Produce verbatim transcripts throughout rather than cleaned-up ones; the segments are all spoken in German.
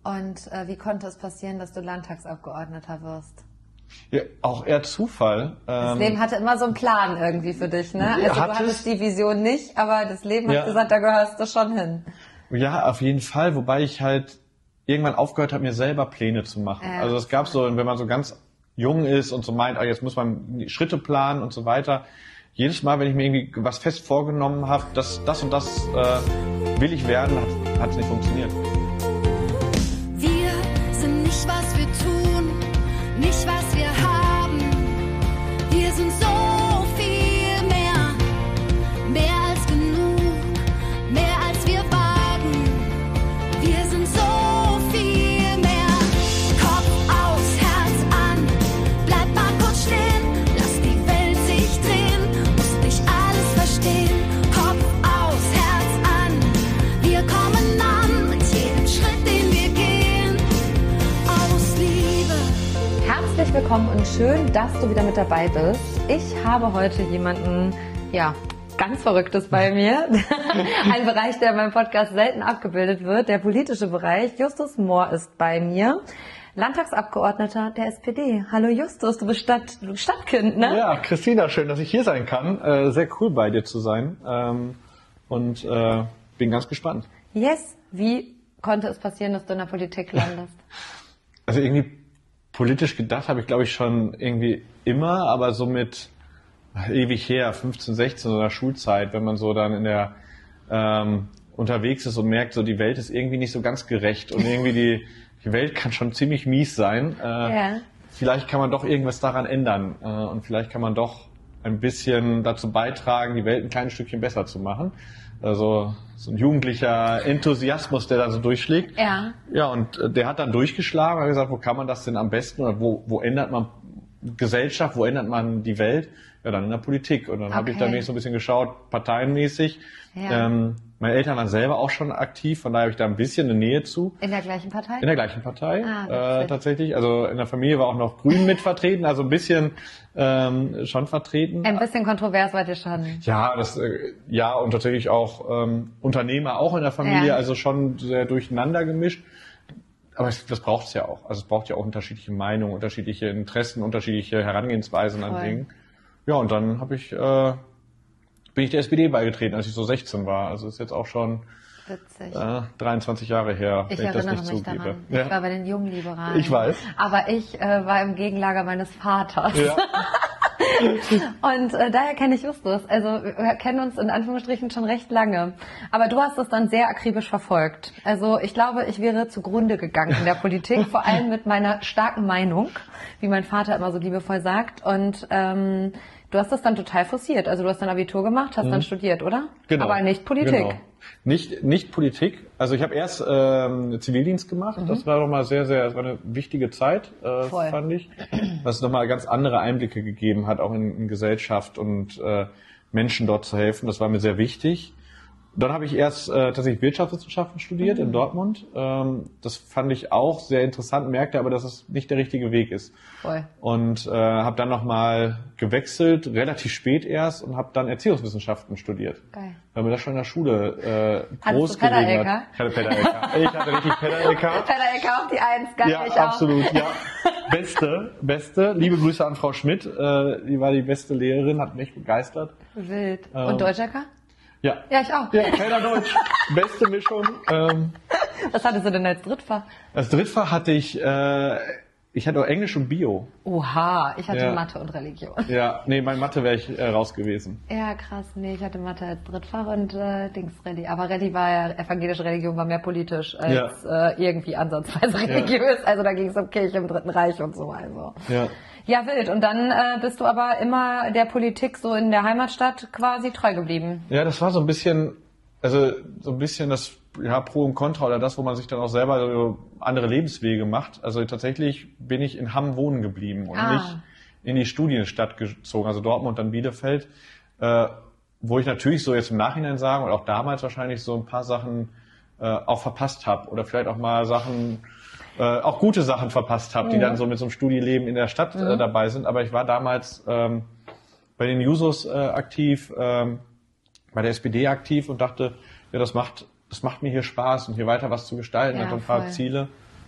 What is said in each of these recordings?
Und äh, wie konnte es passieren, dass du Landtagsabgeordneter wirst? Ja, auch eher Zufall. Das ähm, Leben hatte immer so einen Plan irgendwie für dich, ne? Also du hattest die Vision nicht, aber das Leben ja. hat gesagt, da gehörst du schon hin. Ja, auf jeden Fall, wobei ich halt irgendwann aufgehört habe, mir selber Pläne zu machen. Ja, also es gab so, wenn man so ganz jung ist und so meint, ah, jetzt muss man Schritte planen und so weiter. Jedes Mal, wenn ich mir irgendwie was fest vorgenommen habe, dass das und das äh, will ich werden, hat es nicht funktioniert. Wir sind nicht, was wir tun, nicht, was wir haben. Wir sind so viel mehr, mehr als genug, mehr als wir wagen. Wir sind so viel mehr. Kopf aus, Herz an, bleib mal kurz stehen, lass die Welt sich drehen, musst nicht alles verstehen. Kopf aus, Herz an, wir kommen an mit jedem Schritt, den wir gehen, aus Liebe. Herzlich willkommen und schön, dass du wieder mit dabei bist. Ich habe heute jemanden, ja, ganz Verrücktes bei mir. Ein Bereich, der in meinem Podcast selten abgebildet wird, der politische Bereich. Justus Mohr ist bei mir, Landtagsabgeordneter der S P D. Hallo Justus, du bist Stadt, du Stadtkind, ne? Ja, Christina, schön, dass ich hier sein kann. Äh, sehr cool bei dir zu sein ähm, und äh, bin ganz gespannt. Yes, wie konnte es passieren, dass du in der Politik landest? Also irgendwie politisch gedacht habe ich, glaube ich, schon irgendwie immer, aber so mit ewig her, fünfzehn, sechzehn oder Schulzeit, wenn man so dann in der ähm, unterwegs ist und merkt, so die Welt ist irgendwie nicht so ganz gerecht und irgendwie die, die Welt kann schon ziemlich mies sein. Äh, ja. Vielleicht kann man doch irgendwas daran ändern äh, und vielleicht kann man doch ein bisschen dazu beitragen, die Welt ein kleines Stückchen besser zu machen. Also so ein jugendlicher Enthusiasmus, der da so durchschlägt. Ja. Ja, und äh, der hat dann durchgeschlagen und hat gesagt, wo kann man das denn am besten oder wo, wo ändert man Gesellschaft, wo ändert man die Welt? Ja, dann in der Politik. Und dann okay. habe ich da so ein bisschen geschaut, parteienmäßig. Ja. Ähm, meine Eltern waren selber auch schon aktiv, von daher habe ich da ein bisschen eine Nähe zu. In der gleichen Partei? In der gleichen Partei, ah, äh, tatsächlich. Also in der Familie war auch noch Grün mit vertreten, also ein bisschen ähm, schon vertreten. Ein bisschen kontrovers wart ihr schon. Ja, das, äh, ja, und tatsächlich auch ähm, Unternehmer auch in der Familie, ja. Also schon sehr durcheinander gemischt. Aber es, das braucht es ja auch. Also es braucht ja auch unterschiedliche Meinungen, unterschiedliche Interessen, unterschiedliche Herangehensweisen an Dinge. Ja, und dann habe ich, äh, bin ich der S P D beigetreten, als ich so sechzehn war. Also ist jetzt auch schon äh, dreiundzwanzig Jahre her, ich wenn ich das nicht mich zugebe. Daran. Ja. Ich war bei den Jungliberalen. Ich weiß. Aber ich äh, war im Gegenlager meines Vaters. Ja. Und äh, daher kenne ich Justus. Also wir kennen uns in Anführungsstrichen schon recht lange. Aber du hast es dann sehr akribisch verfolgt. Also ich glaube, ich wäre zugrunde gegangen in der Politik, vor allem mit meiner starken Meinung, wie mein Vater immer so liebevoll sagt. Und ähm, du hast das dann total forciert. Also du hast dann Abitur gemacht, hast mhm. dann studiert, oder? Genau. Aber nicht Politik. Genau. Nicht, nicht Politik. Also ich habe erst ähm, Zivildienst gemacht. Mhm. Das war nochmal sehr, sehr, das war eine wichtige Zeit, äh, fand ich. Was nochmal ganz andere Einblicke gegeben hat, auch in, in Gesellschaft und äh, Menschen dort zu helfen. Das war mir sehr wichtig. Dann habe ich erst äh, tatsächlich Wirtschaftswissenschaften studiert mhm. in Dortmund. Ähm, das fand ich auch sehr interessant, merkte aber, dass es nicht der richtige Weg ist. Voll. Und äh, habe dann nochmal gewechselt, relativ spät erst, und habe dann Erziehungswissenschaften studiert. Geil. Weil mir das schon in der Schule äh, groß du gelegen hat. Ich hatte Pedal-L K. Ich hatte richtig Pedal-L K. Pedal-L K auf die Eins, geil, ja, ich absolut, auch. Ja, beste, beste. Liebe Grüße an Frau Schmidt. Äh, die war die beste Lehrerin, hat mich begeistert. Wild. Ähm, Und Deutsch-L K? Ja. Ja, ich auch. Ja, Keller Deutsch. Beste Mischung. Ähm, Was hattest du denn als Drittfach? Als Drittfach hatte ich, äh, ich hatte auch Englisch und Bio. Oha, ich hatte ja. Mathe und Religion. Ja, nee, mein Mathe wäre ich äh, raus gewesen. Ja, krass. Nee, ich hatte Mathe als Drittfach und äh, Dings Rallye. Aber Rallye war ja, evangelische Religion war mehr politisch als ja. äh, irgendwie ansatzweise religiös. Ja. Also da ging es um Kirche im Dritten Reich und so. Also. Ja. Ja, wild. Und dann äh, bist du aber immer der Politik so in der Heimatstadt quasi treu geblieben. Ja, das war so ein bisschen, also so ein bisschen das ja, Pro und Contra oder das, wo man sich dann auch selber so andere Lebenswege macht. Also tatsächlich bin ich in Hamm wohnen geblieben und ah. nicht in die Studienstadt gezogen, also Dortmund, dann Bielefeld, äh, wo ich natürlich so jetzt im Nachhinein sagen und auch damals wahrscheinlich so ein paar Sachen äh, auch verpasst habe oder vielleicht auch mal Sachen Äh, auch gute Sachen verpasst habe, die mhm. dann so mit so einem Studieleben in der Stadt äh, mhm. dabei sind. Aber ich war damals ähm, bei den Jusos äh, aktiv, ähm, bei der S P D aktiv und dachte, ja, das macht, das macht mir hier Spaß und hier weiter was zu gestalten, ja, hatte ein paar voll. Ziele.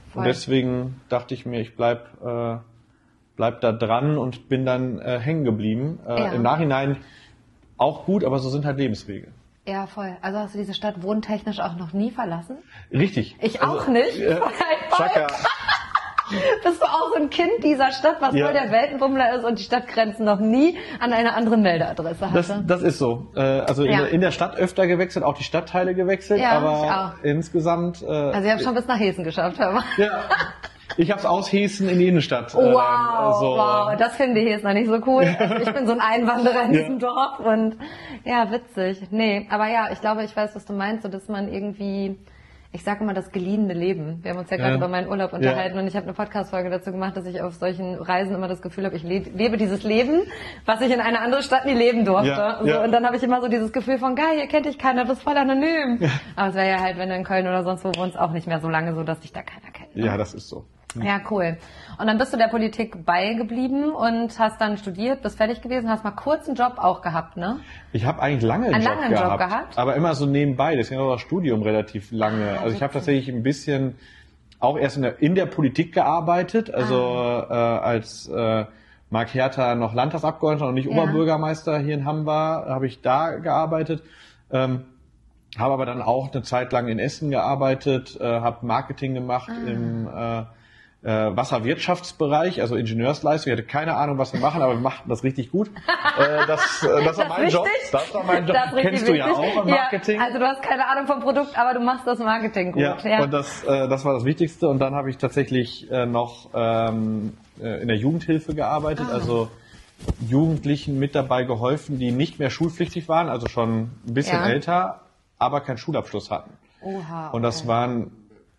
Und deswegen dachte ich mir, ich bleib, äh, bleib da dran und bin dann äh, hängen geblieben. Äh, ja. Im Nachhinein auch gut, aber so sind halt Lebenswege. Ja, voll. Also hast du diese Stadt wohntechnisch auch noch nie verlassen? Richtig. Ich also, auch nicht. Äh, Chaka. Bist du auch so ein Kind dieser Stadt, was ja. voll der Weltenbummler ist und die Stadtgrenzen noch nie an einer anderen Meldeadresse hatte? Das, das ist so. Äh, also ja. in, in der Stadt öfter gewechselt, auch die Stadtteile gewechselt, ja, aber ich auch. insgesamt... Äh, also ihr habt schon bis nach Hessen geschafft, hör mal. Ja. Ich hab's aus Hessen in die Innenstadt. Wow, äh, so. wow, das finde ich jetzt noch nicht so cool. Also ich bin so ein Einwanderer in diesem ja. Dorf und ja, witzig. Nee, aber ja, ich glaube, ich weiß, was du meinst, so dass man irgendwie, ich sage immer das geliehene Leben. Wir haben uns ja gerade ja. über meinen Urlaub unterhalten ja. und ich habe eine Podcast-Folge dazu gemacht, dass ich auf solchen Reisen immer das Gefühl habe, ich lebe, lebe dieses Leben, was ich in einer anderen Stadt nie leben durfte. Ja. So, ja. Und dann habe ich immer so dieses Gefühl von, geil, hier kennt dich keiner, das ist voll anonym. Ja. Aber es wäre ja halt, wenn du in Köln oder sonst wo wohnst, auch nicht mehr so lange so, dass dich da keiner kennt. Ne? Ja, das ist so. Ja, cool. Und dann bist du der Politik beigeblieben und hast dann studiert, bist fertig gewesen, hast mal kurz einen Job auch gehabt, ne? Ich habe eigentlich lange einen, einen Job, langen gehabt, Job gehabt, aber immer so nebenbei. Deswegen auch das Studium relativ lange. Ah, also ich habe tatsächlich ein bisschen auch erst in der, in der Politik gearbeitet, also ah. äh, als äh, Marc Hertha noch Landtagsabgeordneter und nicht ja. Oberbürgermeister hier in Hamm war, habe ich da gearbeitet. Ähm, habe aber dann auch eine Zeit lang in Essen gearbeitet, äh, habe Marketing gemacht ah. im äh, Äh, Wasserwirtschaftsbereich, also Ingenieursleistung. Ich hatte keine Ahnung, was wir machen, aber wir machten das richtig gut. äh, das, äh, das war mein richtig? Job. Das war mein Job. Kennst du ja auch im Marketing. Ja, also du hast keine Ahnung vom Produkt, aber du machst das Marketing gut. Ja, ja. Und das, äh, das war das Wichtigste. Und dann habe ich tatsächlich äh, noch ähm, äh, in der Jugendhilfe gearbeitet, ah. also Jugendlichen mit dabei geholfen, die nicht mehr schulpflichtig waren, also schon ein bisschen ja. älter, aber keinen Schulabschluss hatten. Oha, okay. Und das waren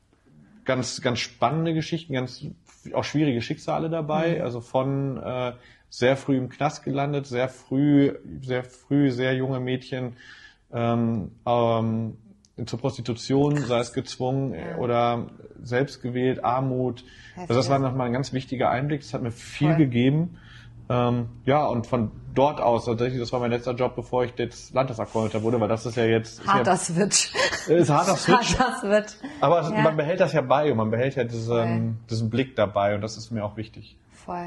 ganz ganz spannende Geschichten, ganz auch schwierige Schicksale dabei. Mhm. Also von äh, sehr früh im Knast gelandet, sehr früh, sehr früh, sehr junge Mädchen ähm, ähm, zur Prostitution, sei es gezwungen ja. oder selbst gewählt, Armut. Also das war nochmal ein ganz wichtiger Einblick. Das hat mir viel Voll. gegeben. Ähm, ja, und von dort aus, tatsächlich, das war mein letzter Job, bevor ich jetzt Landtagsabgeordneter wurde, weil das ist ja jetzt... Harter Switch. Ist harter Switch. Harter Switch. Aber ja. man behält das ja bei und man behält ja diesen, diesen Blick dabei und das ist mir auch wichtig. Voll.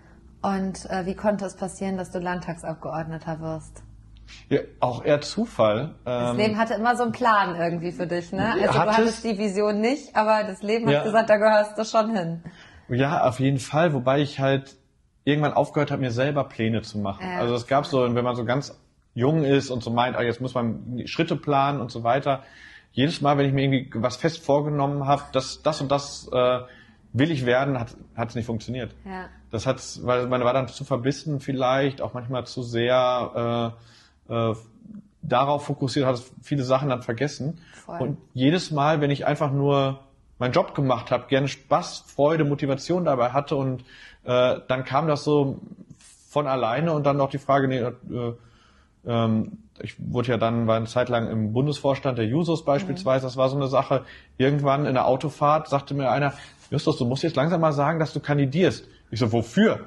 Und äh, wie konnte es passieren, dass du Landtagsabgeordneter wirst? Ja, auch eher Zufall. Das ähm, Leben hatte immer so einen Plan irgendwie für dich, ne? Also du hattest die Vision nicht, aber das Leben hat ja. gesagt, da gehörst du schon hin. Ja, auf jeden Fall, wobei ich halt irgendwann aufgehört habe, mir selber Pläne zu machen. Ja. Also es gab so, wenn man so ganz jung ist und so meint, ah, jetzt muss man Schritte planen und so weiter. Jedes Mal, wenn ich mir irgendwie was fest vorgenommen habe, dass das und das äh, will ich werden, hat hat es nicht funktioniert. Ja. Das hat, weil man war dann zu verbissen vielleicht, auch manchmal zu sehr äh, äh, darauf fokussiert, hat viele Sachen dann vergessen. Voll. Und jedes Mal, wenn ich einfach nur meinen Job gemacht habe, gerne Spaß, Freude, Motivation dabei hatte und äh, dann kam das so von alleine und dann noch die Frage, nee, äh, ähm, ich wurde ja dann, war eine Zeit lang im Bundesvorstand der Jusos beispielsweise, mhm. das war so eine Sache, irgendwann in der Autofahrt sagte mir einer, Justus, du musst jetzt langsam mal sagen, dass du kandidierst. Ich so, wofür?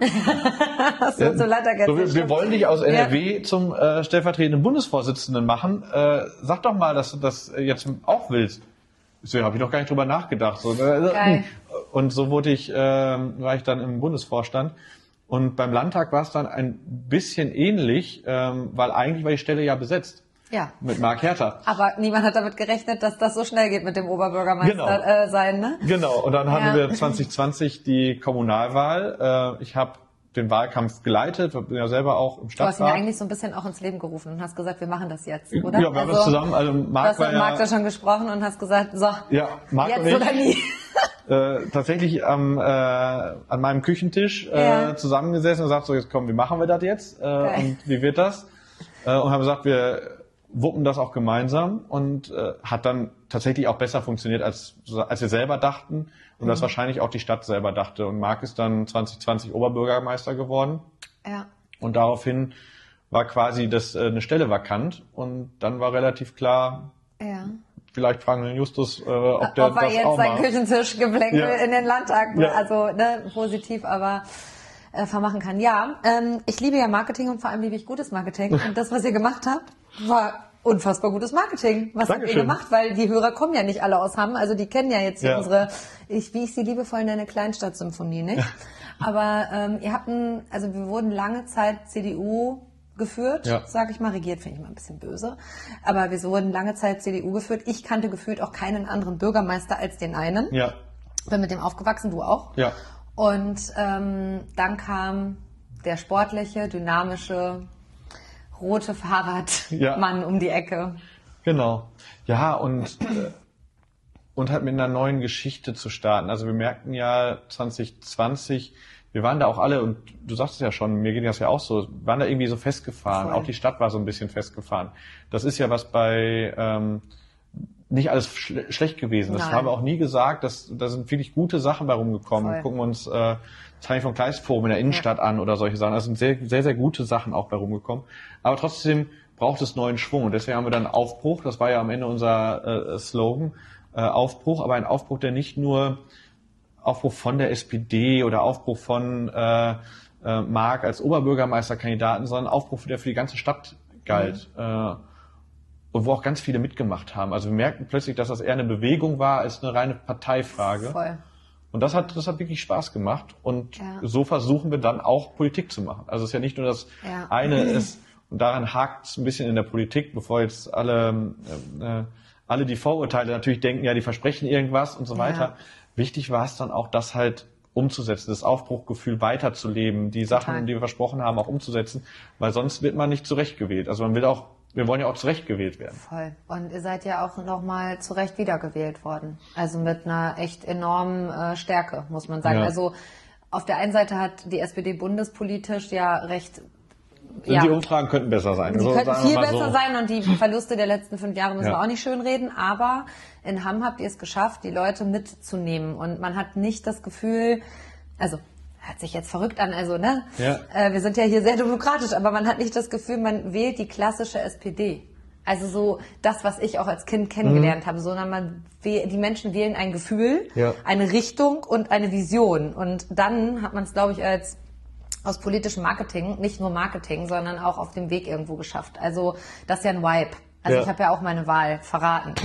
so, ja, so, so wir, wir wollen dich aus N R W ja. zum äh, stellvertretenden Bundesvorsitzenden machen. Äh, sag doch mal, dass du das jetzt auch willst. So, habe ich noch gar nicht drüber nachgedacht. So, Geil. Und so wurde ich, äh, war ich dann im Bundesvorstand. Und beim Landtag war es dann ein bisschen ähnlich, ähm, weil eigentlich war die Stelle ja besetzt. Ja. Mit Marc Hertha. Aber niemand hat damit gerechnet, dass das so schnell geht mit dem Oberbürgermeister genau. äh, sein, ne? Genau. Und dann ja. hatten wir zwanzig zwanzig die Kommunalwahl. Äh, ich habe den Wahlkampf geleitet, bin ja selber auch im Stadtrat. Du hast ihn ja eigentlich so ein bisschen auch ins Leben gerufen und hast gesagt, wir machen das jetzt, oder? Ja, wir haben also, das zusammen. Also Marc du hast war mit Marc da schon gesprochen und hast gesagt, so, ja, Marc jetzt und ich, oder nie. Äh, tatsächlich am, äh, an meinem Küchentisch äh, ja. zusammengesessen und gesagt, so jetzt komm, wie machen wir das jetzt? Äh, okay. Und wie wird das? Äh, und haben gesagt, wir wuppen das auch gemeinsam und äh, hat dann tatsächlich auch besser funktioniert, als, als wir selber dachten und mhm. das wahrscheinlich auch die Stadt selber dachte. Und Marc ist dann zwanzig zwanzig Oberbürgermeister geworden. Ja. Und daraufhin war quasi das äh, eine Stelle vakant und dann war relativ klar, ja. vielleicht fragen den Justus, äh, ob der ob er das jetzt auch sein mal... Küchentischgeplänkel ja. in den Landtag, ja. also ne, positiv, aber äh, vermachen kann. Ja, ähm, ich liebe ja Marketing und vor allem liebe ich gutes Marketing. Und das, was ihr gemacht habt, war unfassbar gutes Marketing. Was habt ihr gemacht? Weil die Hörer kommen ja nicht alle aus Hamm. Also die kennen ja jetzt hier ja. unsere, ich, wie ich sie liebevoll nenne, Kleinstadtsymphonie, nicht? Ja. Aber ähm, ihr habt ein, also wir wurden lange Zeit C D U geführt, ja. sage ich mal, regiert finde ich mal ein bisschen böse, aber wir wurden lange Zeit C D U geführt. Ich kannte gefühlt auch keinen anderen Bürgermeister als den einen. Ja. Bin mit dem aufgewachsen, du auch. Ja. Und ähm, dann kam der sportliche, dynamische, rote Fahrradmann ja. um die Ecke. Genau. Ja, und äh, und halt mit einer neuen Geschichte zu starten. Also wir merkten ja zwanzig zwanzig, wir waren da auch alle, und du sagst es ja schon, mir ging das ja auch so, waren da irgendwie so festgefahren. Voll. Auch die Stadt war so ein bisschen festgefahren. Das ist ja was bei, ähm, nicht alles schle- schlecht gewesen. Das Nein. haben wir auch nie gesagt. Das, da sind wirklich gute Sachen bei rumgekommen. Voll. Gucken wir uns äh, das Heilig von Kleist Forum in der Innenstadt ja. an oder solche Sachen. Da sind sehr, sehr, sehr gute Sachen auch bei rumgekommen. Aber trotzdem braucht es neuen Schwung. Und deswegen haben wir dann Aufbruch, das war ja am Ende unser äh, Slogan, äh, Aufbruch, aber ein Aufbruch, der nicht nur Aufbruch von der S P D oder Aufbruch von äh, äh, Marc als Oberbürgermeisterkandidaten, sondern Aufbruch, der für die ganze Stadt galt. Mhm. Äh, und wo auch ganz viele mitgemacht haben. Also wir merkten plötzlich, dass das eher eine Bewegung war als eine reine Parteifrage. Voll. Und das hat, das hat wirklich Spaß gemacht. Und ja. so versuchen wir dann auch Politik zu machen. Also es ist ja nicht nur das ja. eine ist, und daran hakt es ein bisschen in der Politik, bevor jetzt alle, äh, alle die Vorurteile natürlich denken, ja, die versprechen irgendwas und so weiter. Ja. Wichtig war es dann auch, das halt umzusetzen, das Aufbruchgefühl weiterzuleben, die Sachen, Total. die wir versprochen haben, auch umzusetzen, weil sonst wird man nicht zurechtgewählt. Also man will auch, wir wollen ja auch zurechtgewählt werden. Voll. Und ihr seid ja auch nochmal zurecht wiedergewählt worden. Also mit einer echt enormen äh, Stärke, muss man sagen. Ja. Also auf der einen Seite hat die S P D bundespolitisch ja recht... Ja, die Umfragen könnten besser sein. Die so, könnten viel besser so. sein und die Verluste der letzten fünf Jahre müssen ja. wir auch nicht schönreden. Aber in Hamm habt ihr es geschafft, die Leute mitzunehmen. Und man hat nicht das Gefühl, also hört sich jetzt verrückt an, also ne, ja. äh, wir sind ja hier sehr demokratisch, aber man hat nicht das Gefühl, man wählt die klassische S P D. Also so das, was ich auch als Kind kennengelernt mhm. habe, sondern man wähl, die Menschen wählen ein Gefühl, ja. eine Richtung und eine Vision. Und dann hat man es, glaube ich, als aus politischem Marketing, nicht nur Marketing, sondern auch auf dem Weg irgendwo geschafft. Also das ist ja ein Vibe. Also ja. ich habe ja auch meine Wahl verraten.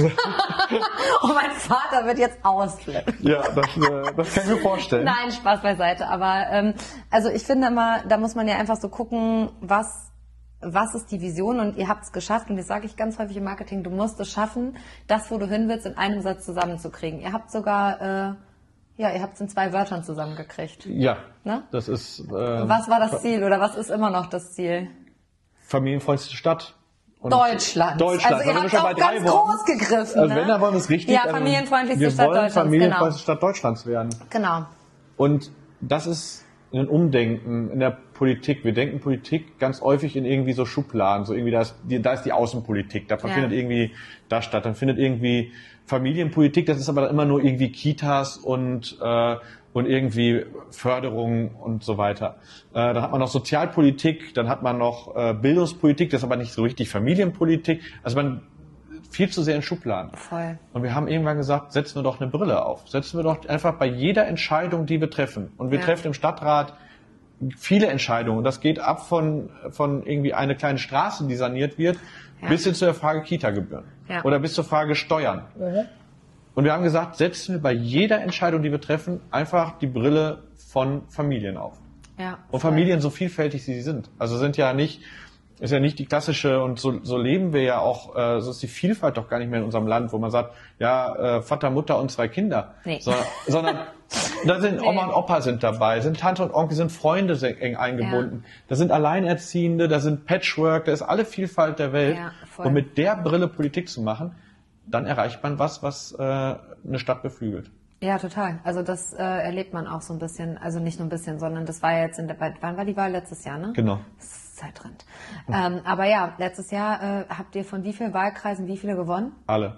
Und mein Vater wird jetzt ausflippen. Ja, das, äh, das kann ich mir vorstellen. Nein, Spaß beiseite. Aber ähm, also ich finde immer, da muss man ja einfach so gucken, was was ist die Vision, und ihr habt es geschafft, und das sage ich ganz häufig im Marketing, du musst es schaffen, das, wo du hin willst, in einem Satz zusammenzukriegen. Ihr habt sogar... Äh, Ja, ihr habt es in zwei Wörtern zusammengekriegt. Ja, ne? Das ist... Äh, was war das Ziel oder was ist immer noch das Ziel? Familienfreundlichste Stadt. Und Deutschland. Deutschland. Also ihr habt auch ganz groß gegriffen. Also ne? wenn, dann wollen wir es richtig. Ja, familienfreundlichste Stadt Deutschlands. Wir wollen familienfreundlichste Stadt Deutschlands werden. Genau. Und das ist ein Umdenken in der Politik. Wir denken Politik ganz häufig in irgendwie so Schubladen. So irgendwie, da ist die, da ist die Außenpolitik. Da Ja. findet irgendwie das statt. Dann findet irgendwie Familienpolitik. Das ist aber dann immer nur irgendwie Kitas und, äh, und irgendwie Förderung und so weiter. Äh, dann hat man noch Sozialpolitik. Dann hat man noch äh, Bildungspolitik. Das ist aber nicht so richtig Familienpolitik. Also man viel zu sehr in Schubladen. Voll. Und wir haben irgendwann gesagt, setzen wir doch eine Brille auf. Setzen wir doch einfach bei jeder Entscheidung, die wir treffen. Und wir Ja. treffen im Stadtrat viele Entscheidungen. Und das geht ab von, von irgendwie eine kleine Straße, die saniert wird, Ja. bis hin zu der Frage Kita-Gebühren. Ja. Oder bis zur Frage Steuern. Mhm. Und wir haben gesagt, setzen wir bei jeder Entscheidung, die wir treffen, einfach die Brille von Familien auf. Ja. Und Familien, so vielfältig sie sind. Also sind ja nicht, ist ja nicht die klassische, und so, so leben wir ja auch, äh, so ist die Vielfalt doch gar nicht mehr in unserem Land, wo man sagt, ja, äh, Vater, Mutter und zwei Kinder. Nee. So, sondern da sind Oma und Opa sind dabei, sind Tante und Onkel, sind Freunde sehr eng eingebunden. Ja. Da sind Alleinerziehende, da sind Patchwork, da ist alle Vielfalt der Welt. Ja, voll. Und mit der Brille Politik zu machen, dann erreicht man was, was äh, eine Stadt beflügelt. Ja, total. Also das äh, erlebt man auch so ein bisschen, also nicht nur ein bisschen, sondern das war ja jetzt in der, wann war die Wahl? Letztes Jahr, ne? Genau. Das ist Zeitrend. Ähm, aber ja, letztes Jahr äh, habt ihr von wie vielen Wahlkreisen wie viele gewonnen? Alle.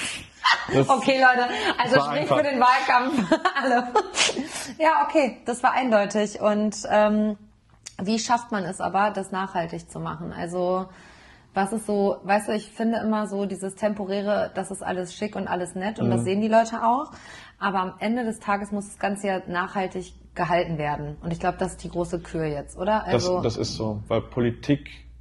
Das okay, Leute, also war sprich einfach. für den Wahlkampf. Alle. Ja, okay, das war eindeutig. Und ähm, wie schafft man es aber, das nachhaltig zu machen? Also was ist so, weißt du, ich finde immer so dieses Temporäre, das ist alles schick und alles nett und Mhm. das sehen die Leute auch. Aber am Ende des Tages muss das Ganze ja nachhaltig gehalten werden. Und ich glaube, das ist die große Kür jetzt, oder? Also das, das ist so, weil Politik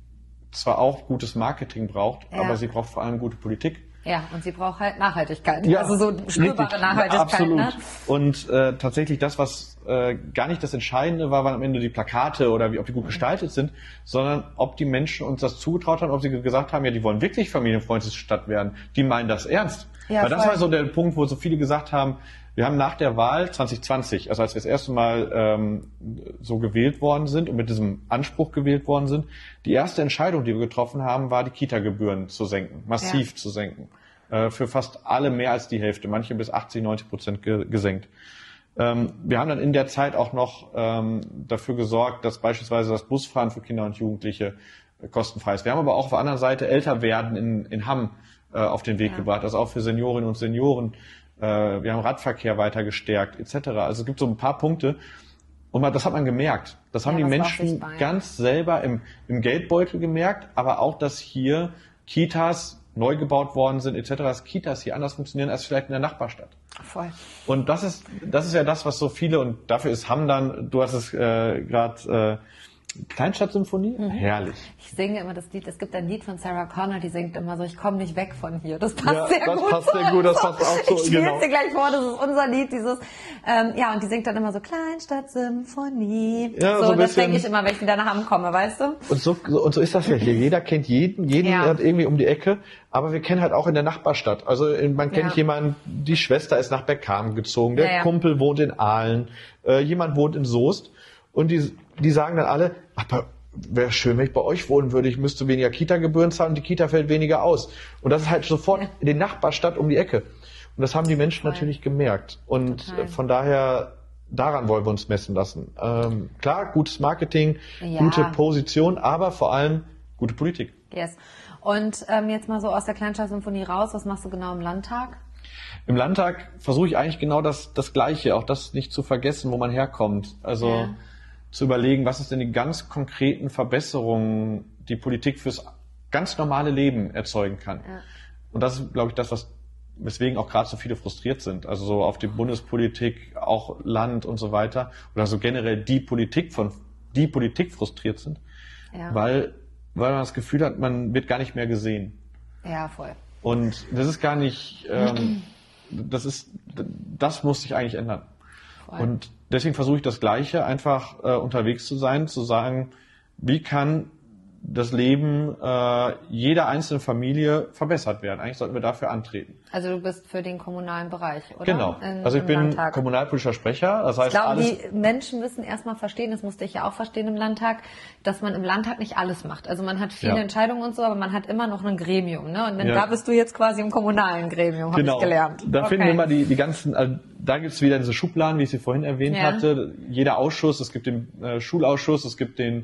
zwar auch gutes Marketing braucht, ja. aber sie braucht vor allem gute Politik. Ja, und sie braucht halt Nachhaltigkeit. Ja, also so spürbare richtig. Nachhaltigkeit. Absolut. Ne? Und äh, tatsächlich das, was äh, gar nicht das Entscheidende war, waren am Ende die Plakate oder wie, ob die gut gestaltet sind, sondern ob die Menschen uns das zugetraut haben, ob sie gesagt haben, ja, die wollen wirklich familienfreundliche Stadt werden. Die meinen das ernst. Ja, Weil das voll. war so der Punkt, wo so viele gesagt haben, wir haben nach der Wahl zwanzig zwanzig, also als wir das erste Mal ähm, so gewählt worden sind und mit diesem Anspruch gewählt worden sind, die erste Entscheidung, die wir getroffen haben, war, die Kita-Gebühren zu senken, massiv ja. zu senken. Äh, für fast alle mehr als die Hälfte, manche bis achtzig, neunzig Prozent ge- gesenkt. Ähm, wir haben dann in der Zeit auch noch ähm, dafür gesorgt, dass beispielsweise das Busfahren für Kinder und Jugendliche äh, kostenfrei ist. Wir haben aber auch auf der anderen Seite Älterwerden in, in Hamm äh, auf den Weg ja. gebracht, also auch für Seniorinnen und Senioren. Wir haben Radverkehr weiter gestärkt, et cetera. Also es gibt so ein paar Punkte. Und das hat man gemerkt. Das haben ja, die Menschen ganz selber im, im Geldbeutel gemerkt, aber auch, dass hier Kitas neu gebaut worden sind, et cetera. Dass Kitas hier anders funktionieren als vielleicht in der Nachbarstadt. Voll. Und das ist, das ist ja das, was so viele, und dafür ist Hamm dann, du hast es äh, gerade... Äh, Kleinstadtsymphonie? Mhm. Herrlich. Ich singe immer das Lied, es gibt ein Lied von Sarah Connor, die singt immer so, ich komme nicht weg von hier. Das passt ja, sehr das gut. Das passt sehr gut, das passt auch so. Ich spiele genau. es dir gleich vor, das ist unser Lied, dieses, ähm, ja, und die singt dann immer so Kleinstadtsymphonie. Ja, so, so ein das denke ich immer, wenn ich wieder nach Hamm komme, weißt du? Und so, so, und so ist das ja hier. Jeder kennt jeden, jeden ja. hat irgendwie um die Ecke, aber wir kennen halt auch in der Nachbarstadt. Also man kennt ja. jemanden, die Schwester ist nach Bergkamen gezogen, der ja, ja. Kumpel wohnt in Aalen, äh, jemand wohnt in Soest und die, die sagen dann alle, aber wäre schön, wenn ich bei euch wohnen würde, ich müsste weniger Kita-Gebühren zahlen und die Kita fällt weniger aus. Und das ist halt sofort ja. in die Nachbarstadt um die Ecke. Und das haben die Menschen Voll. natürlich gemerkt. Und Total. von daher, daran wollen wir uns messen lassen. Ähm, klar, gutes Marketing, ja. gute Position, aber vor allem gute Politik. Yes. Und ähm, jetzt mal so aus der Kleinstadtsymphonie raus, was machst du genau im Landtag? Im Landtag versuche ich eigentlich genau das, das Gleiche, auch das nicht zu vergessen, wo man herkommt. Also ja. zu überlegen, was ist denn die ganz konkreten Verbesserungen, die Politik fürs ganz normale Leben erzeugen kann. Ja. Und das ist, glaube ich, das, was weswegen auch gerade so viele frustriert sind. Also so auf die Bundespolitik, auch Land und so weiter. Oder so generell die Politik von die Politik frustriert sind. Ja. Weil, weil man das Gefühl hat, man wird gar nicht mehr gesehen. Ja, voll. Und das ist gar nicht, ähm, das ist, das muss sich eigentlich ändern. Voll. Und deswegen versuche ich das Gleiche, einfach äh, unterwegs zu sein, zu sagen, wie kann das Leben äh, jeder einzelnen Familie verbessert werden. Eigentlich sollten wir dafür antreten. Also du bist für den kommunalen Bereich, oder? Genau. In, also ich bin Landtag. kommunalpolitischer Sprecher. Das heißt, ich glaube, alles die Menschen müssen erstmal verstehen, das musste ich ja auch verstehen im Landtag, dass man im Landtag nicht alles macht. Also man hat viele ja. Entscheidungen und so, aber man hat immer noch ein Gremium. Ne? Und dann, ja. da bist du jetzt quasi im kommunalen Gremium, habe genau. ich gelernt. Da okay. finden wir immer die, die ganzen, also da gibt es wieder diese Schubladen, wie ich sie vorhin erwähnt ja. hatte. Jeder Ausschuss, es gibt den äh, Schulausschuss, es gibt den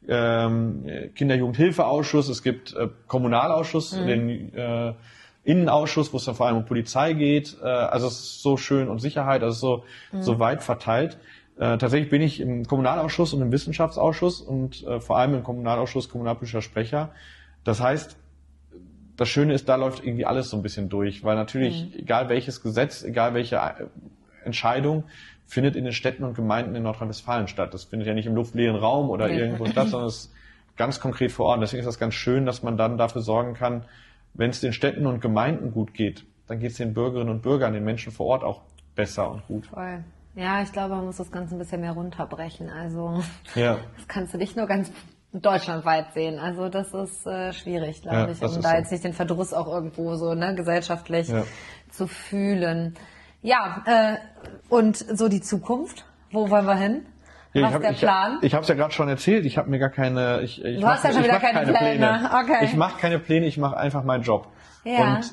ähm, Kinder-Jugendhilfeausschuss, es gibt äh, Kommunalausschuss, mhm. den äh, Innenausschuss, wo es dann vor allem um Polizei geht. Äh, also es ist so schön und Sicherheit, also so, mhm. so weit verteilt. Äh, tatsächlich bin ich im Kommunalausschuss und im Wissenschaftsausschuss und äh, vor allem im Kommunalausschuss kommunalpolitischer Sprecher. Das heißt, das Schöne ist, da läuft irgendwie alles so ein bisschen durch, weil natürlich, mhm. egal welches Gesetz, egal welche Entscheidung, findet in den Städten und Gemeinden in Nordrhein-Westfalen statt. Das findet ja nicht im luftleeren Raum oder nee. irgendwo statt, sondern es ist ganz konkret vor Ort. Und deswegen ist das ganz schön, dass man dann dafür sorgen kann, wenn es den Städten und Gemeinden gut geht, dann geht es den Bürgerinnen und Bürgern, den Menschen vor Ort auch besser und gut. Voll. Ja, ich glaube, man muss das Ganze ein bisschen mehr runterbrechen. Also ja. das kannst du nicht nur ganz deutschlandweit sehen. Also das ist äh, schwierig, glaube ja, ich, um da so. jetzt nicht den Verdruss auch irgendwo so ne, gesellschaftlich ja. zu fühlen. Ja, äh, und so die Zukunft, wo wollen wir hin? Ja, Was ist hab, der Plan? Ich, ich habe es ja gerade schon erzählt, ich habe mir gar keine... Ich, ich du hast ja schon wieder keine, keine Pläne. Pläne. Okay. Ich mache keine Pläne, ich mache einfach meinen Job. Ja. Und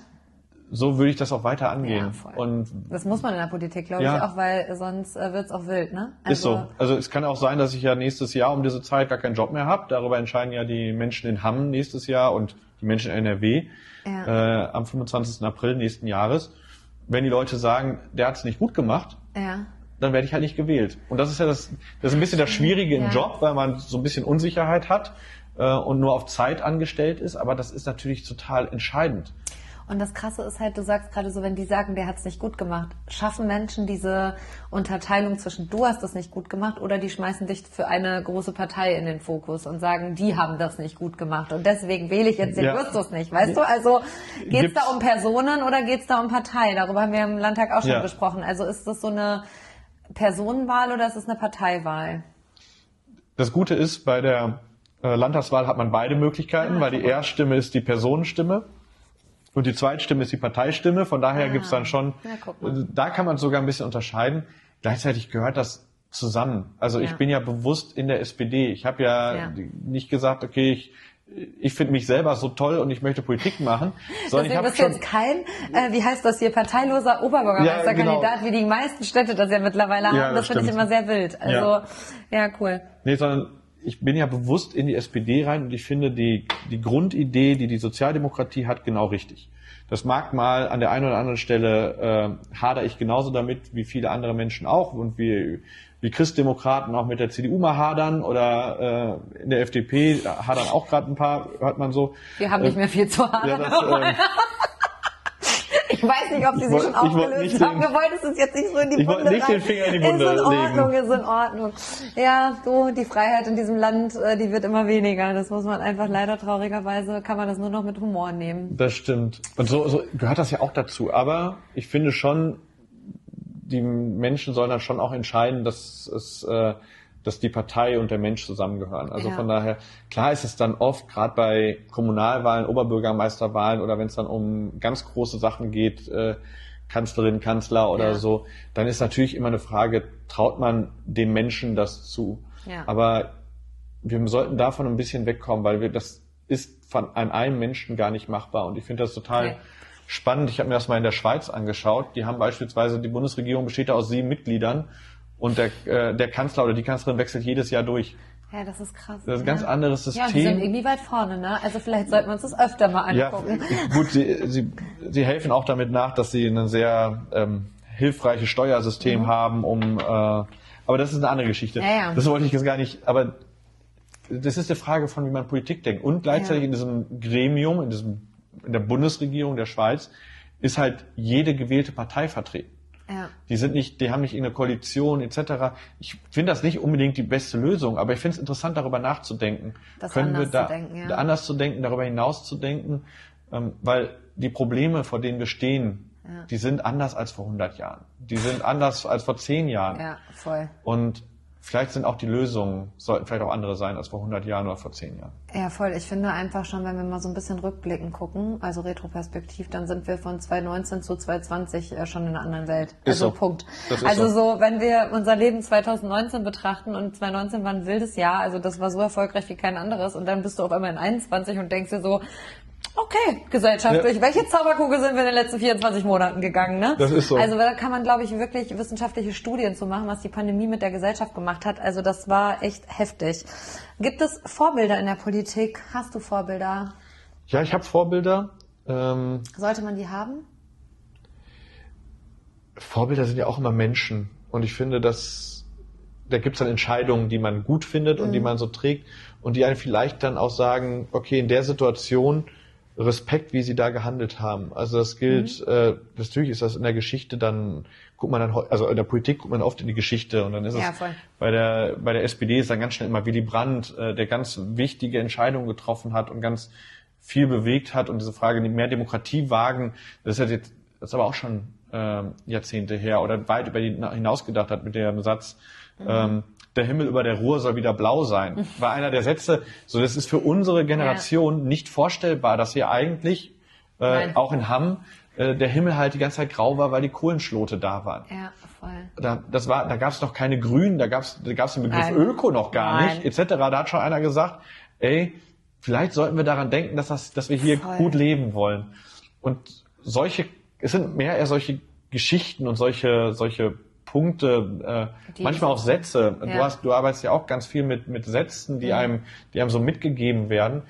so würde ich das auch weiter angehen. Ja, voll. Und das muss man in der Politik, glaube ja. ich, auch, weil sonst äh, wird's auch wild, ne? Also, ist so. Also es kann auch sein, dass ich ja nächstes Jahr um diese Zeit gar keinen Job mehr habe. Darüber entscheiden ja die Menschen in Hamm nächstes Jahr und die Menschen in N R W ja. äh, am fünfundzwanzigsten April nächsten Jahres. Wenn die Leute sagen, der hat es nicht gut gemacht, ja. dann werde ich halt nicht gewählt. Und das ist ja das, das ist ein bisschen das Schwierige im ja. Job, weil man so ein bisschen Unsicherheit hat äh, und nur auf Zeit angestellt ist. Aber das ist natürlich total entscheidend. Und das Krasse ist halt, du sagst gerade so, wenn die sagen, der hat es nicht gut gemacht, schaffen Menschen diese Unterteilung zwischen du hast es nicht gut gemacht oder die schmeißen dich für eine große Partei in den Fokus und sagen, die haben das nicht gut gemacht und deswegen wähle ich jetzt den ja. Justus nicht, weißt du? Also geht's da um Personen oder geht's da um Partei? Darüber haben wir im Landtag auch schon ja. gesprochen. Also ist das so eine Personenwahl oder ist es eine Parteiwahl? Das Gute ist, bei der äh, Landtagswahl hat man beide Möglichkeiten, ah, weil die Erststimme ist die Personenstimme. Und die Zweitstimme ist die Parteistimme, von daher ah, gibt's dann schon, ja, da kann man sogar ein bisschen unterscheiden. Gleichzeitig gehört das zusammen. Also ja. ich bin ja bewusst in der S P D. Ich habe ja, ja nicht gesagt, okay, ich, ich finde mich selber so toll und ich möchte Politik machen. Deswegen ich bist du jetzt kein, äh, wie heißt das hier, parteiloser Oberbürgermeisterkandidat, ja, genau. wie die meisten Städte das ja mittlerweile haben. Ja, das das finde ich immer sehr wild. Also, ja, ja cool. Nee, sondern ich bin ja bewusst in die S P D rein und ich finde die, die Grundidee, die die Sozialdemokratie hat, genau richtig. Das mag mal an der einen oder anderen Stelle äh, hadere ich genauso damit wie viele andere Menschen auch und wie, wie Christdemokraten auch mit der C D U mal hadern oder äh, in der F D P hadern auch gerade ein paar, hört man so. Wir haben nicht mehr viel zu hadern. Ja, das, äh, Ich weiß nicht, ob sie sich schon aufgelöst haben. Wir wollten es jetzt nicht so in die ich Bunde Ich nicht den Finger in die Bunde legen. Ist in Ordnung, legen. ist in Ordnung. Ja, so, die Freiheit in diesem Land, die wird immer weniger. Das muss man einfach leider traurigerweise, kann man das nur noch mit Humor nehmen. Das stimmt. Und so, so gehört das ja auch dazu. Aber ich finde schon, die Menschen sollen dann schon auch entscheiden, dass es, äh, dass die Partei und der Mensch zusammengehören. Also ja. von daher, klar ist es dann oft, gerade bei Kommunalwahlen, Oberbürgermeisterwahlen oder wenn es dann um ganz große Sachen geht, äh, Kanzlerin, Kanzler oder ja. so, dann ist natürlich immer eine Frage, traut man dem Menschen das zu? Ja. Aber wir sollten davon ein bisschen wegkommen, weil wir das ist von an einem Menschen gar nicht machbar. Und ich finde das total okay. spannend. Ich habe mir das mal in der Schweiz angeschaut. Die haben beispielsweise, die Bundesregierung besteht aus sieben Mitgliedern. Und der, äh, der Kanzler oder die Kanzlerin wechselt jedes Jahr durch. Ja, das ist krass. Das ist ein ja. ganz anderes System. Ja, die sind irgendwie weit vorne, ne? Also vielleicht sollten wir uns das öfter mal angucken. Ja, gut, sie, sie, sie helfen auch damit nach, dass sie ein sehr ähm, hilfreiches Steuersystem mhm. haben, um. Äh, aber das ist eine andere Geschichte. Ja, ja. Das wollte ich jetzt gar nicht. Aber das ist eine Frage von, wie man Politik denkt. Und gleichzeitig ja. in diesem Gremium, in diesem in der Bundesregierung der Schweiz, ist halt jede gewählte Partei vertreten. Ja. Die sind nicht, die haben nicht irgendeine Koalition et cetera. Ich finde das nicht unbedingt die beste Lösung, aber ich finde es interessant, darüber nachzudenken. Das Können anders wir da zu denken, ja. anders zu denken, darüber hinaus zu denken, ähm, weil die Probleme, vor denen wir stehen, ja. die sind anders als vor hundert Jahren. Die sind anders als vor zehn Jahren. Ja, voll. Und vielleicht sind auch die Lösungen, sollten vielleicht auch andere sein als vor hundert Jahren oder vor zehn Jahren. Ja, voll. Ich finde einfach schon, wenn wir mal so ein bisschen rückblicken gucken, also retroperspektiv, dann sind wir von zwanzig neunzehn zu zwanzig zwanzig schon in einer anderen Welt. Ist also so. Punkt. Das ist also so. so, wenn wir unser Leben zwanzig neunzehn betrachten und zwanzig neunzehn war ein wildes Jahr, also das war so erfolgreich wie kein anderes und dann bist du auf einmal in einundzwanzig und denkst dir so, okay, Gesellschaft, ja. durch welche Zauberkugel sind wir in den letzten vierundzwanzig Monaten gegangen, ne? Das ist so. Also da kann man, glaube ich, wirklich wissenschaftliche Studien zu machen, was die Pandemie mit der Gesellschaft gemacht hat. Also das war echt heftig. Gibt es Vorbilder in der Politik? Hast du Vorbilder? Ja, ich habe Vorbilder. Ähm, Sollte man die haben? Vorbilder sind ja auch immer Menschen. Und ich finde, dass da gibt es dann Entscheidungen, die man gut findet und mhm. die man so trägt und die einen vielleicht dann auch sagen, okay, in der Situation Respekt, wie sie da gehandelt haben. Also das gilt, mhm. äh, natürlich ist das in der Geschichte dann, guckt man dann, also in der Politik guckt man oft in die Geschichte und dann ist ja, es, voll. bei der bei der S P D ist dann ganz schnell immer Willy Brandt, äh, der ganz wichtige Entscheidungen getroffen hat und ganz viel bewegt hat und diese Frage, mehr Demokratie wagen, das ist jetzt, das ist aber auch schon äh, Jahrzehnte her oder weit über die hinaus gedacht hat mit dem Satz, mhm. ähm, der Himmel über der Ruhr soll wieder blau sein. War einer der Sätze, so das ist für unsere Generation ja. nicht vorstellbar, dass hier eigentlich, äh, auch in Hamm, äh, der Himmel halt die ganze Zeit grau war, weil die Kohlenschlote da waren. Ja, voll. Da, das war, da gab es noch keine Grünen, da gab es da gab's den Begriff Nein. Öko noch gar Nein. nicht, et cetera. Da hat schon einer gesagt, ey, vielleicht sollten wir daran denken, dass, das, dass wir hier voll. gut leben wollen. Und solche, es sind mehr eher solche Geschichten und solche, solche Punkte, äh, manchmal auch Sätze. Ja. Du hast, du arbeitest ja auch ganz viel mit mit Sätzen, die ja. einem, die einem so mitgegeben werden,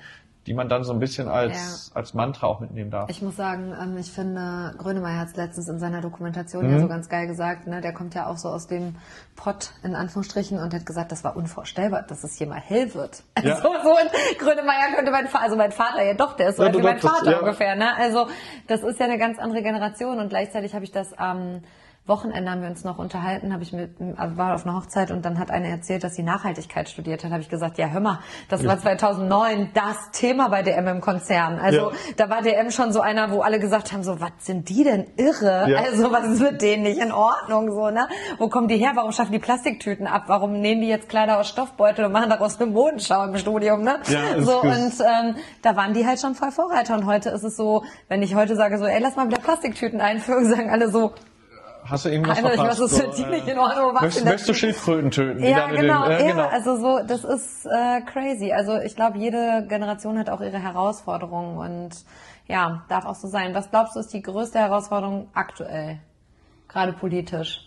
die man dann so ein bisschen als, ja. als Mantra auch mitnehmen darf. Ich muss sagen, ähm, ich finde, Grönemeyer hat es letztens in seiner Dokumentation mhm. ja so ganz geil gesagt, ne? Der kommt ja auch so aus dem Pott, in Anführungsstrichen, und hat gesagt, das war unvorstellbar, dass es hier mal hell wird. Ja. Also so in Grönemeyer könnte mein Vater, also mein Vater ja doch, der ist so ja, alt wie mein Vater das, ja. ungefähr, ne? Also das ist ja eine ganz andere Generation und gleichzeitig habe ich das am ähm, Wochenende haben wir uns noch unterhalten, habe ich mit, war auf einer Hochzeit und dann hat eine erzählt, dass sie Nachhaltigkeit studiert hat. Habe ich gesagt, ja hör mal, das war zweitausendneun das Thema bei D M im Konzern. Also ja. da war D M schon so einer, wo alle gesagt haben, so was sind die denn irre? Ja. Also was ist mit denen nicht in Ordnung so, ne? Wo kommen die her? Warum schaffen die Plastiktüten ab? Warum nehmen die jetzt Kleider aus Stoffbeutel und machen daraus eine Modenschau im Studium, ne? Ja, so gut. Und ähm, da waren die halt schon voll Vorreiter und heute ist es so, wenn ich heute sage so, ey lass mal wieder Plastiktüten einführen, sagen alle so, hast du irgendwas Heinrich, verpasst? Was ist für dich nicht in Ordnung? Was möchtest, möchtest du Schildkröten töten? Ja, genau, den, äh, ja, genau. Also so, das ist äh, crazy. Also ich glaube, jede Generation hat auch ihre Herausforderungen und ja, darf auch so sein. Was glaubst du, ist die größte Herausforderung aktuell? Gerade politisch?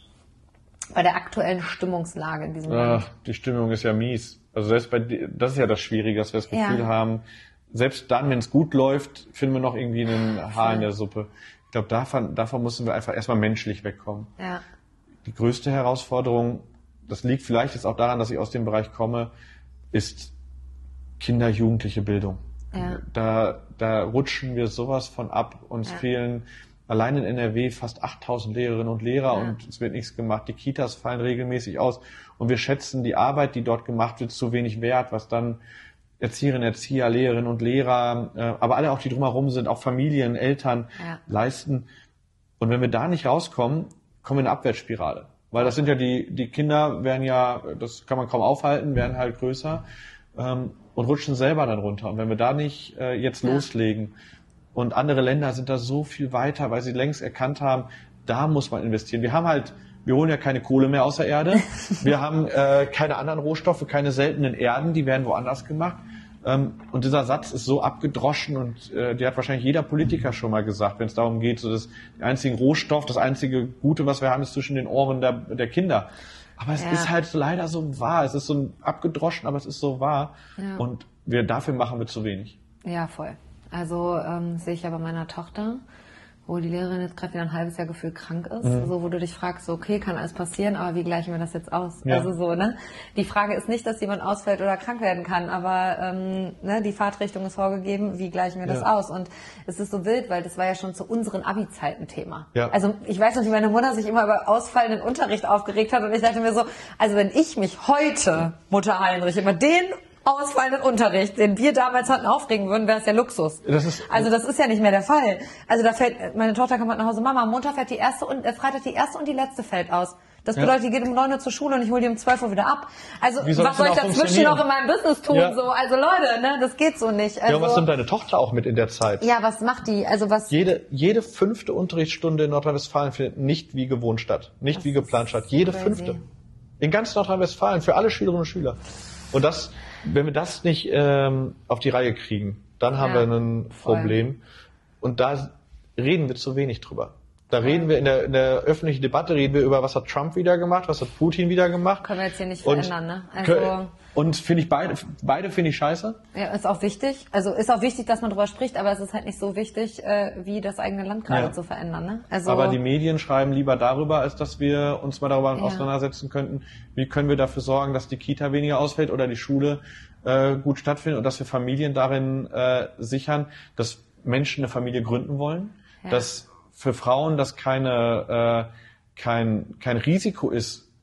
Bei der aktuellen Stimmungslage in diesem Land? Ach, die Stimmung ist ja mies. Also selbst bei, das ist ja das Schwierige, dass wir das Gefühl ja. haben, selbst dann, wenn es gut läuft, finden wir noch irgendwie einen Haar in der Suppe. Ich glaube, davon, davon müssen wir einfach erstmal menschlich wegkommen. Ja. Die größte Herausforderung, das liegt vielleicht jetzt auch daran, dass ich aus dem Bereich komme, ist Kinder-, Jugendliche Bildung. Ja. Da, da rutschen wir sowas von ab. Uns ja. fehlen allein in N R W fast achttausend Lehrerinnen und Lehrer ja. und es wird nichts gemacht. Die Kitas fallen regelmäßig aus und wir schätzen die Arbeit, die dort gemacht wird, zu wenig wert, was dann Erzieherinnen, Erzieher, Lehrerinnen und Lehrer, äh, aber alle auch, die drumherum sind, auch Familien, Eltern ja. leisten. Und wenn wir da nicht rauskommen, kommen wir in eine Abwärtsspirale. Weil das sind ja die, die Kinder werden ja, das kann man kaum aufhalten, werden halt größer ähm, und rutschen selber dann runter. Und wenn wir da nicht äh, jetzt ja. loslegen und andere Länder sind da so viel weiter, weil sie längst erkannt haben, da muss man investieren. Wir haben halt Wir holen ja keine Kohle mehr aus der Erde. Wir haben äh, keine anderen Rohstoffe, keine seltenen Erden, die werden woanders gemacht. Ähm, und dieser Satz ist so abgedroschen und äh, der hat wahrscheinlich jeder Politiker schon mal gesagt, wenn es darum geht, so das der einzige Rohstoff, das einzige Gute, was wir haben, ist zwischen den Ohren der, der Kinder. Aber es ja. ist halt leider so wahr. Es ist so abgedroschen, aber es ist so wahr. Ja. Und wir dafür machen wir zu wenig. Ja, voll. Also ähm, sehe ich ja bei meiner Tochter, wo die Lehrerin jetzt gerade wieder ein halbes Jahr gefühlt krank ist, mhm. so wo du dich fragst, so, okay, kann alles passieren, aber wie gleichen wir das jetzt aus? Ja. Also so, ne? Die Frage ist nicht, dass jemand ausfällt oder krank werden kann, aber ähm, ne, die Fahrtrichtung ist vorgegeben, wie gleichen wir das ja. aus? Und es ist so wild, weil das war ja schon zu unseren Abi-Zeiten Thema. Ja. Also ich weiß noch, wie meine Mutter sich immer über ausfallenden Unterricht aufgeregt hat und ich dachte mir so, also wenn ich mich heute, Mutter Heinrich, über den ausfallenden Unterricht, den wir damals hatten, aufregen würden, wäre es ja Luxus. Das ist, also das ist ja nicht mehr der Fall. Also da fällt, meine Tochter kommt nach Hause, Mama, Montag fährt die erste und äh, Freitag die erste und die letzte fällt aus. Das bedeutet, die geht um neun Uhr zur Schule und ich hole die um zwölf Uhr wieder ab. Also was soll ich dazwischen noch in meinem Business tun? Ja. So, also Leute, ne, das geht so nicht. Also, ja, und was nimmt deine Tochter auch mit in der Zeit? Ja, was macht die? Also was? Jede jede fünfte Unterrichtsstunde in Nordrhein-Westfalen findet nicht wie gewohnt statt, nicht das wie geplant statt. Jede crazy. fünfte. In ganz Nordrhein-Westfalen für alle Schülerinnen und Schüler. Und das, wenn wir das nicht ähm, auf die Reihe kriegen, dann haben ja, wir ein Problem. Voll. Und da reden wir zu wenig drüber. Da ja. reden wir in der, in der öffentlichen Debatte, reden wir über, was hat Trump wieder gemacht, was hat Putin wieder gemacht. Können wir jetzt hier nicht verändern, ne? Also und finde ich beide, beide finde ich scheiße. Ja, ist auch wichtig. Also ist auch wichtig, dass man drüber spricht, aber es ist halt nicht so wichtig, äh, wie das eigene Land gerade ja. zu verändern, ne? Also aber die Medien schreiben lieber darüber, als dass wir uns mal darüber ja. auseinandersetzen könnten, wie können wir dafür sorgen, dass die Kita weniger ausfällt oder die Schule äh, gut stattfindet und dass wir Familien darin äh, sichern, dass Menschen eine Familie gründen wollen, ja. dass für Frauen das keine äh, kein kein Risiko ist,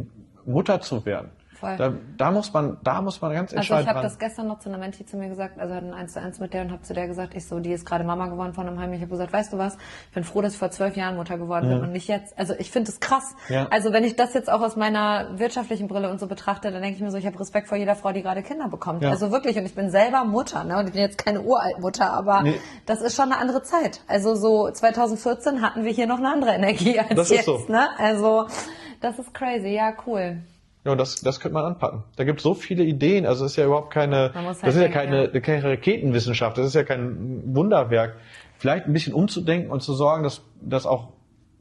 Mutter zu werden. Voll. Da, da muss man, da muss man ganz entscheidend. Also ich habe das gestern noch zu einer Menti zu mir gesagt, also hatten eins zu eins mit der und habe zu der gesagt, ich so, die ist gerade Mama geworden von einem Heim. Ich habe gesagt, weißt du was? Ich bin froh, dass ich vor zwölf Jahren Mutter geworden bin ja. und nicht jetzt. Also ich finde es krass. Ja. Also wenn ich das jetzt auch aus meiner wirtschaftlichen Brille und so betrachte, dann denke ich mir so, ich habe Respekt vor jeder Frau, die gerade Kinder bekommt. Ja. Also wirklich. Und ich bin selber Mutter, ne? Und ich bin jetzt keine Uraltmutter, aber nee. das ist schon eine andere Zeit. Also so zwanzig vierzehn hatten wir hier noch eine andere Energie als das jetzt. Ist so. Ne? Also das ist crazy. Ja, cool. Ja, das, das könnte man anpacken. Da gibt es so viele Ideen. Also es ist ja überhaupt keine, halt das ist denken, ja keine, ja. keine Raketenwissenschaft. Das ist ja kein Wunderwerk. Vielleicht ein bisschen umzudenken und zu sorgen, dass, dass auch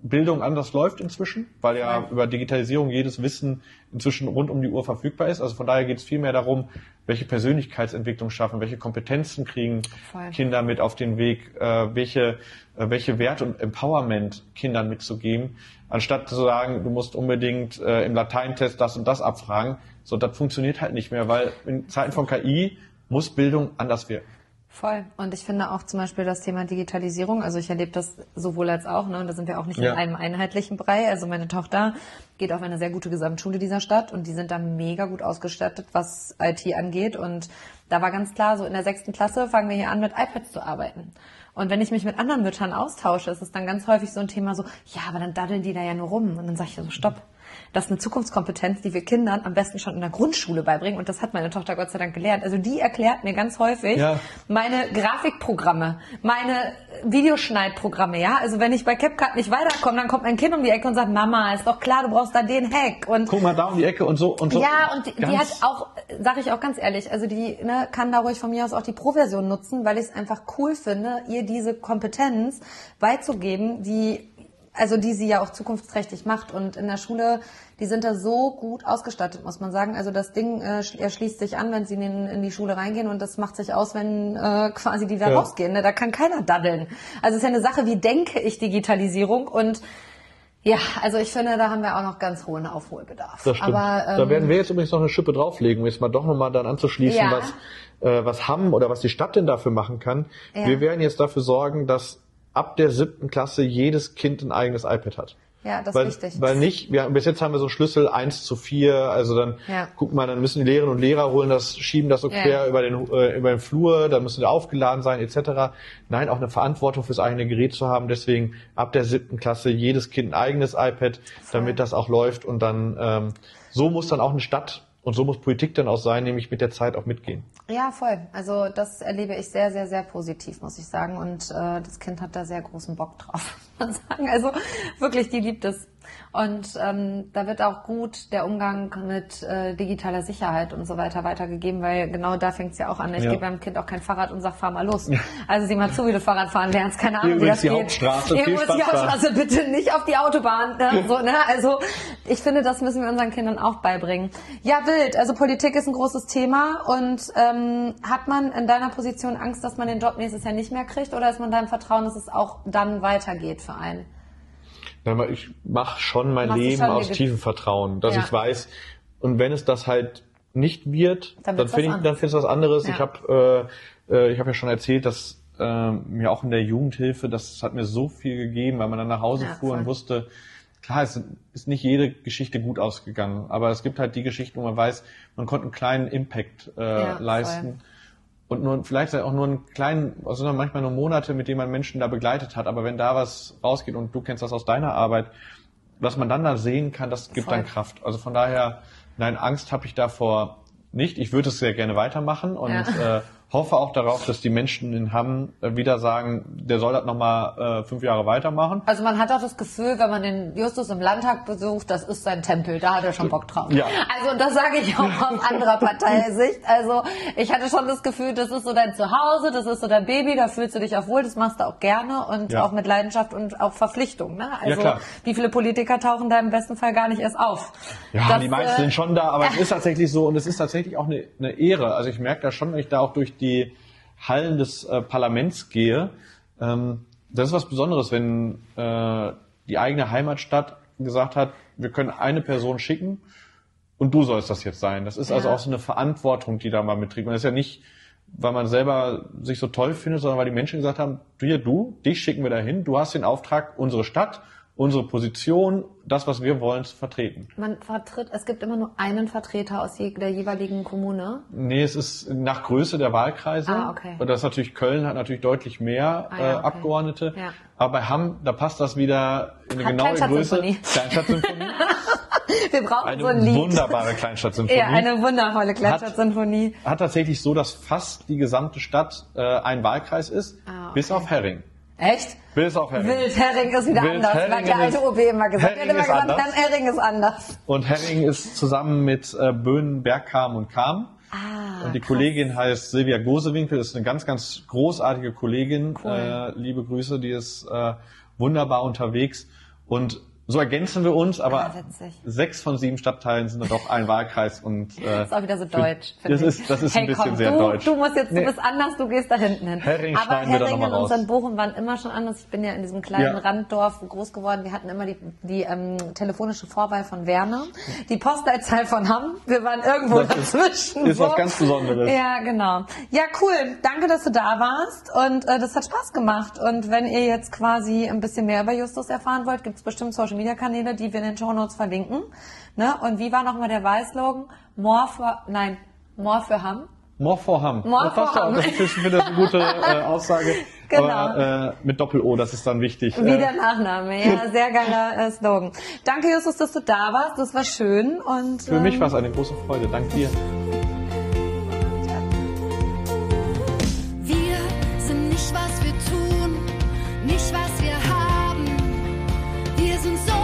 Bildung anders läuft inzwischen, weil ja Voll. über Digitalisierung jedes Wissen inzwischen rund um die Uhr verfügbar ist. Also von daher geht es viel mehr darum, welche Persönlichkeitsentwicklung schaffen, welche Kompetenzen kriegen Voll. Kinder mit auf den Weg, äh, welche, äh, welche Wert und Empowerment Kindern mitzugeben, anstatt zu sagen, du musst unbedingt äh, im Lateintest das und das abfragen. So, das funktioniert halt nicht mehr, weil in Zeiten von K I muss Bildung anders wirken. Voll. Und ich finde auch zum Beispiel das Thema Digitalisierung, also ich erlebe das sowohl als auch, ne, und da sind wir auch nicht Ja. in einem einheitlichen Brei. Also meine Tochter geht auf eine sehr gute Gesamtschule dieser Stadt und die sind da mega gut ausgestattet, was I T angeht. Und da war ganz klar, so in der sechsten Klasse fangen wir hier an, mit iPads zu arbeiten. Und wenn ich mich mit anderen Müttern austausche, ist es dann ganz häufig so ein Thema so, ja, aber dann daddeln die da ja nur rum. Und dann sage ich so, stopp. Das ist eine Zukunftskompetenz, die wir Kindern am besten schon in der Grundschule beibringen. Und das hat meine Tochter Gott sei Dank gelernt. Also die erklärt mir ganz häufig Ja. meine Grafikprogramme, meine Videoschneidprogramme. Ja, also wenn ich bei CapCut nicht weiterkomme, dann kommt mein Kind um die Ecke und sagt, Mama, ist doch klar, du brauchst da den Hack. Und Guck mal da um die Ecke und so und so. ja, und die, die Ganz- hat auch, sage ich auch ganz ehrlich, also die ne, kann da ruhig von mir aus auch die Pro-Version nutzen, weil ich es einfach cool finde, ihr diese Kompetenz beizugeben, die also die sie ja auch zukunftsträchtig macht. Und in der Schule, die sind da so gut ausgestattet, muss man sagen. Also das Ding äh, erschließt sich an, wenn sie in, in die Schule reingehen, und das macht sich aus, wenn äh, quasi die da Ja. rausgehen. Ne? Da kann keiner daddeln. Also es ist ja eine Sache, wie denke ich Digitalisierung? Und ja, also ich finde, da haben wir auch noch ganz hohen Aufholbedarf. Das stimmt. Aber, ähm, da werden wir jetzt übrigens noch eine Schippe drauflegen, um jetzt mal doch nochmal dann anzuschließen, Ja. was, äh, was Hamm oder was die Stadt denn dafür machen kann. Ja. Wir werden jetzt dafür sorgen, dass ab der siebten Klasse jedes Kind ein eigenes iPad hat. Ja, das weil, ist wichtig. Weil nicht, wir, bis jetzt haben wir so Schlüssel eins zu vier, also dann Ja. guck mal, dann müssen die Lehrerinnen und Lehrer holen das, schieben das so Ja. quer über den, äh, über den Flur, da müssen die aufgeladen sein, et cetera. Nein, auch eine Verantwortung fürs eigene Gerät zu haben, deswegen ab der siebten Klasse jedes Kind ein eigenes iPad, damit das auch läuft, und dann, ähm, so muss dann auch eine Stadt und so muss Politik dann auch sein, nämlich mit der Zeit auch mitgehen. Ja, voll. Also das erlebe ich sehr, sehr, sehr positiv, muss ich sagen. Und äh, das Kind hat da sehr großen Bock drauf, muss man sagen. Also wirklich, die liebt es. Und ähm, da wird auch gut der Umgang mit äh, digitaler Sicherheit und so weiter weitergegeben, weil genau da fängt es ja auch an. Ich Ja. gebe meinem Kind auch kein Fahrrad und sag, fahr mal los. Also sieh mal zu, wie du Fahrrad fahren lernst. Keine Ahnung, wie übrigens das die geht. Hauptstraße. Hier Viel ist Spaß die da. Hauptstraße, bitte nicht auf die Autobahn. Ne? So, ne? Also ich finde, das müssen wir unseren Kindern auch beibringen. Ja, wild. Also Politik ist ein großes Thema. Und ähm, hat man in deiner Position Angst, dass man den Job nächstes Jahr nicht mehr kriegt? Oder ist man da im Vertrauen, dass es auch dann weitergeht für einen? Ich mache schon mein Machst du Leben schon aus dir- tiefem Vertrauen, dass Ja. ich weiß, und wenn es das halt nicht wird, Dann dann, wird's was finde ich, dann anderes. finde ich was anderes. Ja. Ich habe äh, äh, ich habe ja schon erzählt, dass äh, mir auch in der Jugendhilfe, das hat mir so viel gegeben, weil man dann nach Hause Ja, fuhr voll. und wusste, klar, es ist nicht jede Geschichte gut ausgegangen, aber es gibt halt die Geschichten, wo man weiß, man konnte einen kleinen Impact äh, Ja, leisten. voll. Und nur, vielleicht auch nur einen kleinen, also manchmal nur Monate, mit denen man Menschen da begleitet hat. Aber wenn da was rausgeht, und du kennst das aus deiner Arbeit, was man dann da sehen kann, das gibt Voll. dann Kraft. Also von daher, nein, Angst habe ich davor nicht. Ich würde es sehr gerne weitermachen und Ja. äh, hoffe auch darauf, dass die Menschen in Hamm äh, wieder sagen, der soll das nochmal äh, fünf Jahre weitermachen. Also man hat auch das Gefühl, wenn man den Justus im Landtag besucht, das ist sein Tempel, da hat er schon Bock drauf. Ja. Also das sage ich auch aus anderer Parteisicht. Also ich hatte schon das Gefühl, das ist so dein Zuhause, das ist so dein Baby, da fühlst du dich auch wohl, das machst du auch gerne und Ja. auch mit Leidenschaft und auch Verpflichtung. Ne? Also klar. wie viele Politiker tauchen da im besten Fall gar nicht erst auf? Ja, Das, die meisten äh, sind schon da, aber es ist tatsächlich so, und es ist tatsächlich auch eine, eine Ehre. Also ich merke da schon, wenn ich da auch durch die Hallen des äh, Parlaments gehe, ähm, das ist was Besonderes, wenn äh, die eigene Heimatstadt gesagt hat, wir können eine Person schicken und du sollst das jetzt sein. Das ist also Ja. auch so eine Verantwortung, die da mal mitträgt. Und das ist ja nicht, weil man selber sich so toll findet, sondern weil die Menschen gesagt haben, du hier, du, dich schicken wir dahin, du hast den Auftrag, unsere Stadt, unsere Position, das, was wir wollen, zu vertreten. Man vertritt, es gibt immer nur einen Vertreter aus je, der jeweiligen Kommune. Nee, es ist nach Größe der Wahlkreise. Ah, okay. Und das ist natürlich, Köln hat natürlich deutlich mehr Ah, ja, äh, okay. Abgeordnete. Ja. Aber bei Hamm, da passt das wieder in eine Hat genaue Größe. Kleinstadtsymphonie. Kleinstadtsymphonie. Wir brauchen Eine so ein Lied. wunderbare Kleinstadtsymphonie. Ja, eine wundervolle Kleinstadtsymphonie. Hat tatsächlich so, dass fast die gesamte Stadt äh, ein Wahlkreis ist, Ah, okay. bis auf Herring. Echt? Bis auf Herring. Wildhering ist wieder Wild anders, Herring hat der alte ist- O B immer gesagt. Er hat Herring immer ist gesagt, anders. Herring ist anders. Und Herring ist zusammen mit äh, Böhnen, Bergkam und Kam. Ah, Und die krass. Kollegin heißt Silvia Gosewinkel, ist eine ganz, ganz großartige Kollegin. Cool. Äh, liebe Grüße, die ist äh, wunderbar unterwegs. Und so ergänzen wir uns, aber Ah, witzig. sechs von sieben Stadtteilen sind doch ein Wahlkreis und äh, Das ist auch wieder so deutsch. für, das ist das ist hey, ein bisschen komm, sehr du, deutsch. Du musst jetzt, Nee. du bist anders, du gehst da hinten hin. Herring Aber schneiden wir da noch Herringen mal und raus. Sankt Bochum waren immer schon anders. Ich bin ja in diesem kleinen Ja. Randdorf groß geworden. Wir hatten immer die, die ähm, telefonische Vorwahl von Werner, die Postleitzahl von Hamm. Wir waren irgendwo Das ist- dazwischen. ist so. was ganz Besonderes. Ja, genau. Ja, cool. Danke, dass du da warst und äh, das hat Spaß gemacht. Und wenn ihr jetzt quasi ein bisschen mehr über Justus erfahren wollt, gibt es bestimmt Social-Media-Kanäle, die wir in den Shownotes verlinken. Ne? Und wie war nochmal der Wahlslogan? More für, nein, more für Hamm. More for Hamm. More das passt for auch. Hamm. Das ist, ich finde das eine gute äh, Aussage. Genau. Aber äh, mit Doppel-O, das ist dann wichtig. Wie Äh, der Nachname, ja, sehr geiler äh, Slogan. Danke, Justus, dass du da warst, das war schön. Und, Für mich ähm, war es eine große Freude. Dank dir. Wir sind nicht, was wir tun, nicht, was wir haben. Wir sind so